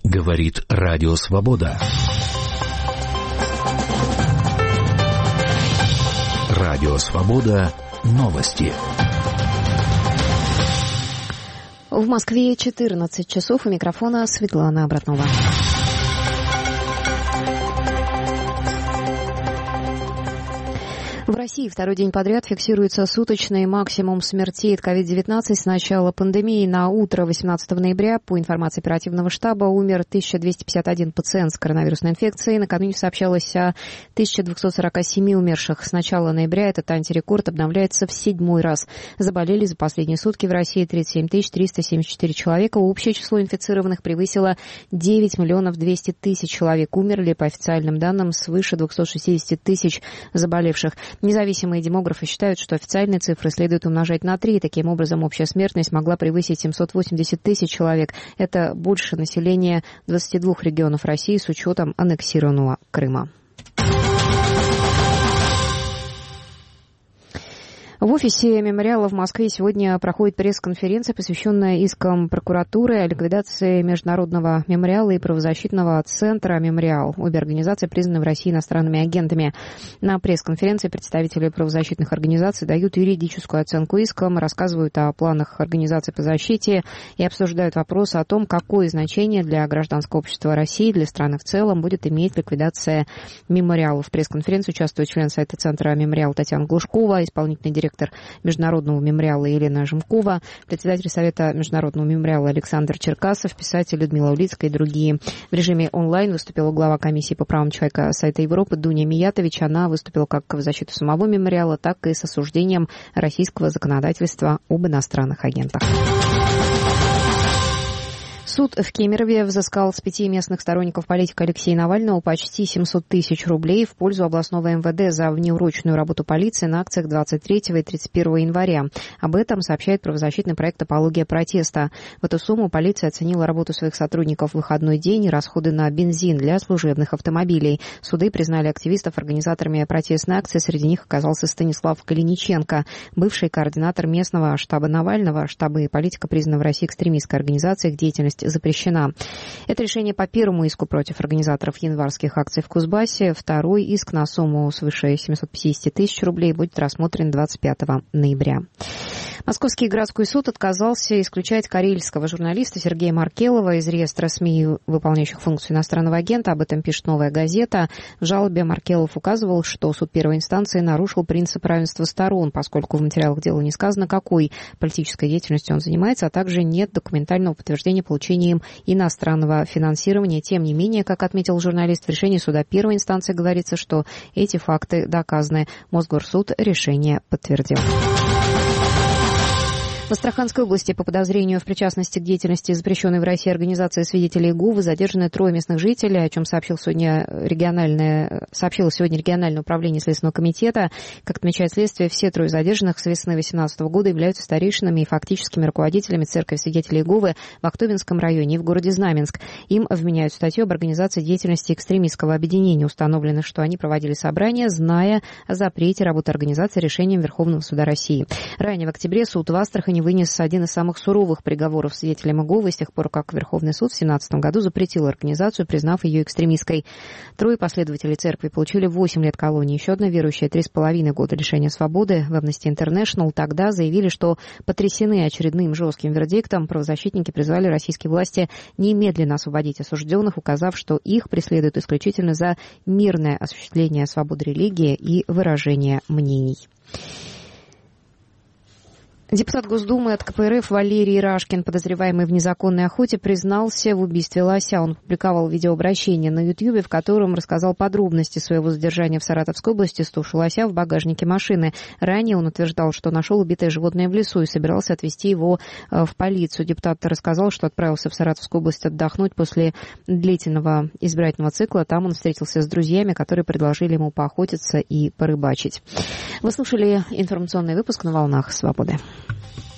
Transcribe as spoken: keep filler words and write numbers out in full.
Говорит Радио Свобода. Радио Свобода. Новости. В Москве четырнадцать часов. У микрофона Светлана Обратнова. В России второй день подряд фиксируется суточный максимум смертей от ковид девятнадцать с начала пандемии. На утро восемнадцатого ноября, по информации оперативного штаба, умер тысяча двести пятьдесят один пациент с коронавирусной инфекцией. Накануне сообщалось о тысяча двести сорок семь умерших. С начала ноября этот антирекорд обновляется в седьмой раз. Заболели за последние сутки в России тридцать семь тысяч триста семьдесят четыре человека. Общее число инфицированных превысило девять миллионов двести тысяч человек. Умерли, по официальным данным, свыше двести шестьдесят тысяч заболевших. Независимые демографы считают, что официальные цифры следует умножать на три. Таким образом, общая смертность могла превысить семьсот восемьдесят тысяч человек. Это больше населения двадцати двух регионов России с учетом аннексированного Крыма. В офисе «Мемориала» в Москве сегодня проходит пресс-конференция, посвященная искам прокуратуры о ликвидации Международного мемориала и правозащитного центра «Мемориал». Обе организации признаны в России иностранными агентами. На пресс-конференции представители правозащитных организаций дают юридическую оценку искам, рассказывают о планах организаций по защите и обсуждают вопросы о том, какое значение для гражданского общества России, для страны в целом будет иметь ликвидация «Мемориала». В пресс-конференции участвует член Совета центра «Мемориал» Татьяна Глушкова, исполнительный директор директор Международного мемориала Елена Жемкова, председатель Совета Международного мемориала Александр Черкасов, писатель Людмила Улицкая и другие. В режиме онлайн выступила глава комиссии по правам человека Совета Европы Дуня Миятович. Она выступила как в защиту самого мемориала, так и с осуждением российского законодательства об иностранных агентах. Суд в Кемерове взыскал с пяти местных сторонников политика Алексея Навального почти семьсот тысяч рублей в пользу областного эм вэ дэ за внеурочную работу полиции на акциях двадцать третьего и тридцать первого января. Об этом сообщает правозащитный проект «Апология протеста». В эту сумму полиция оценила работу своих сотрудников в выходной день и расходы на бензин для служебных автомобилей. Суды признали активистов организаторами протестной акции. Среди них оказался Станислав Калиниченко, бывший координатор местного штаба Навального. Штабы и политика признаны в России экстремистской организацией, их деятельность запрещена. Это решение по первому иску против организаторов январских акций в Кузбассе. Второй иск на сумму свыше семьсот пятьдесят тысяч рублей будет рассмотрен двадцать пятого ноября. Московский городской суд отказался исключать карельского журналиста Сергея Маркелова из реестра СМИ, выполняющих функцию иностранного агента. Об этом пишет «Новая газета». В жалобе Маркелов указывал, что суд первой инстанции нарушил принцип равенства сторон, поскольку в материалах дела не сказано, какой политической деятельностью он занимается, а также нет документального подтверждения получения им иностранного финансирования. Тем не менее, как отметил журналист, в решении суда первой инстанции говорится, что эти факты доказаны. Мосгорсуд решение подтвердил. В Астраханской области по подозрению в причастности к деятельности запрещенной в России организации свидетелей Иеговы задержаны трое местных жителей, о чем сообщил сегодня региональное, сообщило сегодня региональное управление Следственного комитета. Как отмечает следствие, все трое задержанных с весны две тысячи восемнадцатого года являются старейшинами и фактическими руководителями церкви свидетелей Иеговы в Ахтубинском районе и в городе Знаменск. Им вменяют статью об организации деятельности экстремистского объединения. Установлено, что они проводили собрания, зная о запрете работы организации решением Верховного суда России. Ранее в октябре суд в Астрахани вынес один из самых суровых приговоров свидетелям Иеговы с тех пор, как Верховный суд в две тысячи семнадцатом году запретил организацию, признав ее экстремистской. Трое последователей церкви получили восемь лет колонии. Еще одна верующая — три с половиной года лишения свободы. В Amnesty International тогда заявили, что потрясены очередным жестким вердиктом. Правозащитники призвали российские власти немедленно освободить осужденных, указав, что их преследуют исключительно за мирное осуществление свободы религии и выражение мнений. Депутат Госдумы от ка пэ эр эф Валерий Рашкин, подозреваемый в незаконной охоте, признался в убийстве лося. Он опубликовал видеообращение на Ютьюбе, в котором рассказал подробности своего задержания в Саратовской области с тушью лося в багажнике машины. Ранее он утверждал, что нашел убитое животное в лесу и собирался отвезти его в полицию. Депутат рассказал, что отправился в Саратовскую область отдохнуть после длительного избирательного цикла. Там он встретился с друзьями, которые предложили ему поохотиться и порыбачить. Вы слушали информационный выпуск на «Волнах Свободы».